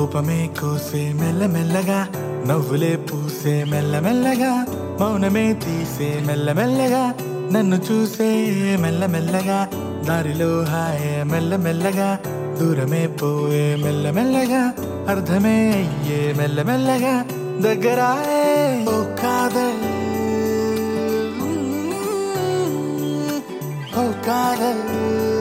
కోపమే కోసే మెల్లమెల్లగా, నవ్వులే పూసే మెల్లమెల్లగా, మౌనమే తీసే మెల్లమెల్లగా, నన్ను చూసే మెల్లమెల్లగా, దారిలో హాయే మెల్లమెల్లగా, దూరమే పోయే మెల్లమెల్లగా, అర్థమే అయ్యే మెల్లమెల్లగా, దగ్గరాయే ఓ కాదల్, ఓ కాదల్.